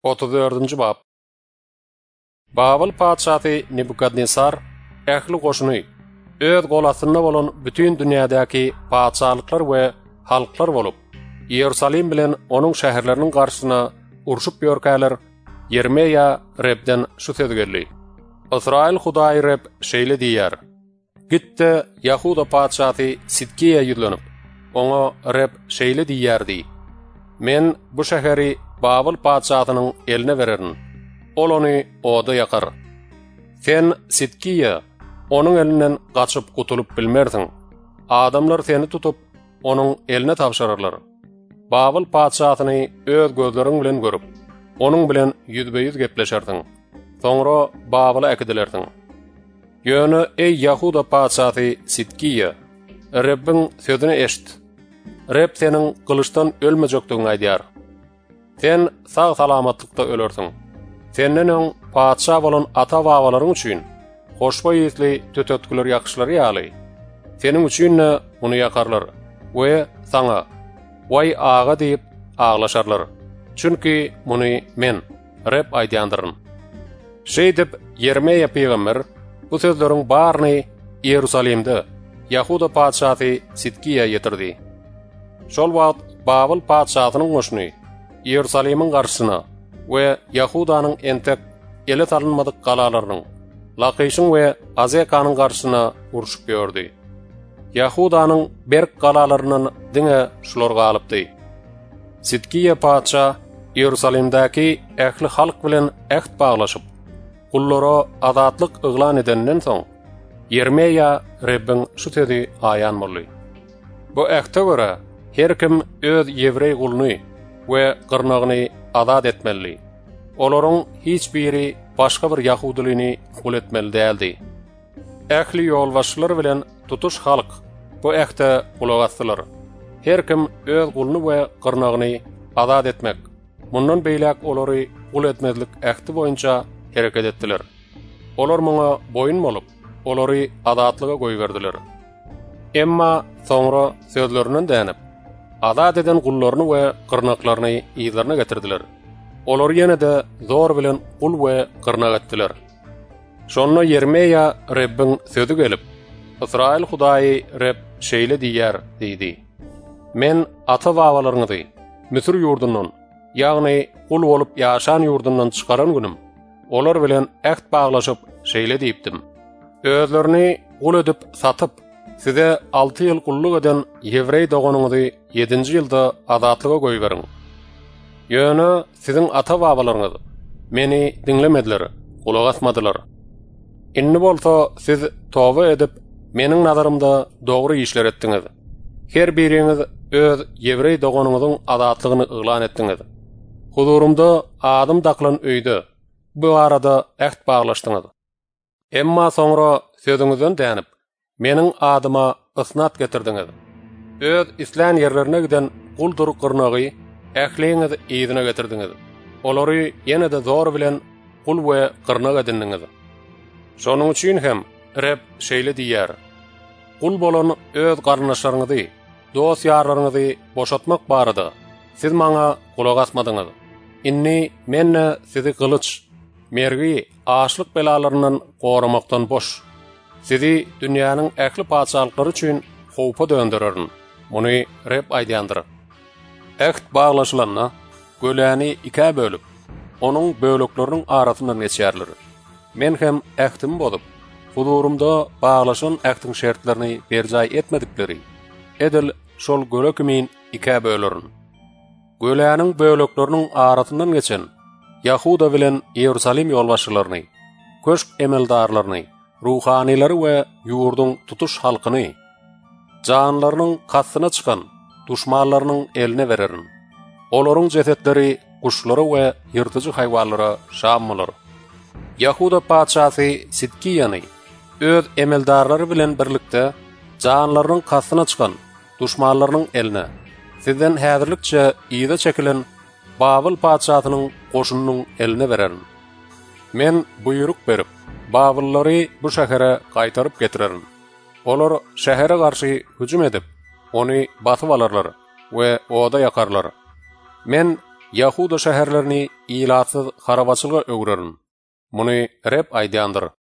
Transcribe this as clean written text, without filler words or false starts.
34-nji bab. Babil padşahy Nebukadnesar ähli goşuny öz golasynda bolan bütün dünýädäki padşalyklar we halklar bolup Ýerusalim bilen onuň şäherleriniň garşysyna urşup ýörkäler. Yermeýa Rebden şu söz geldi: Israil Hudaý Reb şeýle diýär: Gitde Yahuda padşahy Sidkiýe ýüzlenip, oňa Reb şeýle diýärdi: Men bu şäheri Babil padşahynyň eline bererin. Ol ony oda ýakar. Sen Sidkiýe onuň elinden gaçyp gutulup bilmersiň. Adamlar seni tutup onuň eline tapşyrarlar. Babil padşahyny öz gözleriň bilen görüp, onuň bilen ýüzbe-ýüz gepleşersiň. Soňra Babila äkidilersiň. Ýöne ey Yahuda padşahy Sidkiýe, Rebbin sözüni eşit. Reb seniň kılıçdan ölmejekdigini aýdýar. Sen sağ salamatlıkta ölersin. Senden öň padşa bolan ata-babalaryň üçin hoşboý ýüzli tötötküler ýakşylar ýaly. Seniň üçin muny ýakarlar we saňa "Way ağa" diýip aglaşarlar. Çünki muny men Reb aýdýandyryn. Şeýdip Yermeýa peýgamber bu sözleriň baryny Ýerusalimde Yahuda padşahy Sidkiýe ýetirdi. Şol wagt Babil padşahynyň goşuny Ýerusalimiň garşysyna we Yahudanyň entek ele tanynmadyk galalarynyň Lakyşyň we Azekanyň garşysyna urşup ýördi. Yahudanyň berk galalaryndan diňe şular galypdy. Sidkiýe padşa Ýerusalimdäki ähli halk bilen ähd baglaşyp, kullara azatlyk yglan edenden soň Yermeýa Rebbin şu sözi aýan boldy: Bu ähde görä her kim öz ýevrey guluny we gyrnagyny azat etmeli. Olaryň hiç biri başga bir Yahudilyny kul etmeli däldi. Ähli ýolbaşçylar bilen tutuş halk bu ähde kulak asdylar. Her kim öz guluny we gyrnagyny azat etmek, mundan beýlek olary kul etmezlik ähdi boýunça hereket etdiler. Olar muňa boyun bolup, olary azatlyga goýberdiler. Emma soňra sözlerinden dänip, azat eden gullaryny we gyrnaklaryny ýyzlaryna getirdiler. Olar ýene-de zor bilen kul we gyrnak etdiler. Şonda Yermeýa Rebbin sözü gelip, Israil Hudaý Reb şeýle diýär diýdi: Men ata-babalaryňyzy Misir ýurdundan, ýagny kul bolup ýaşan ýurdundan çykaran günim, olar bilen ähd baglaşyp şeýle diýipdim: Özlerini kul edip satyp, size 6 ýyl kulluk eden ýevrey doganyňyzy 7-nji ýylda azatlyga goýberiň. Ýöne siziň ata-babalaryňyz meni diňlemediler, kulak asmadylar. Inni bolsa siz toba edip meniň nazarymda dogry işler etdiňiz. Her biriňiz öz ýevrey doganyňyzyň azatlygyny yglan etdiňiz. Huzurumda adam daklan öýde bu arada ähd baglaşdyňyz. Emma soňra sözüňizden dänip meniň adyma ysnat getirdiňiz. Öz islan ýerlerine giden guldur gyrnagy ähliňiz ýyzyna getirdiňiz. Olary ýene-de zor bilen kul we gyrnak edindiňiz. Şonuň üçin hem Reb şeýle diýär: Kul bolan öz garnaşlaryňyzy, dost ýarlaryňyzy boşatmak barada siz maňa kulak asmadyňyz. Inni men sizi kılıç, mergi, aşlyk belalaryndan goramakdan boş. Sizi dünýäniň ähli padşalyklary üçin howpa döndürerin. Muny Reb aýdýandyr. Ähd baglaşylanda göläni iki bölüp, onuň bölekleriniň arasyndan geçýärler. Men hem ähdim bolup, huzurumda baglaşan ähdiň şertlerini berjay etmedikleri edil şol gölekimin iki bölerin. Göläniň bölekleriniň arasyndan geçen Yahuda bilen Ýerusalim ýolbaşçylaryny, köşk emeldarlaryny, ruhanilary we ýurduň tutuş halkyny, janlarynyň kasyna çykan duşmanlarynyň eline bererin. Olaryň jesetleri kuşlara we ýyrtyjy haýwanlara şammalar. Yahuda padşahy Sidkiýany öz emeldarlary bilen birlikde janlarynyň kasyna çykan duşmanlarynyň eline sizden häzirlikçe ýyda çekilen Babil padşahynyň goşunynyň eline bererin. Men buyruk berip, Babillary bu şähere gaýtaryp getirerin. Olar şähere garşy hüjüm edip, ony basyp alarlar we oda ýakarlar. Men Yahuda şäherlerini ilatsız harabaçylyga öwrerin. Muny Rab aýdýandyr.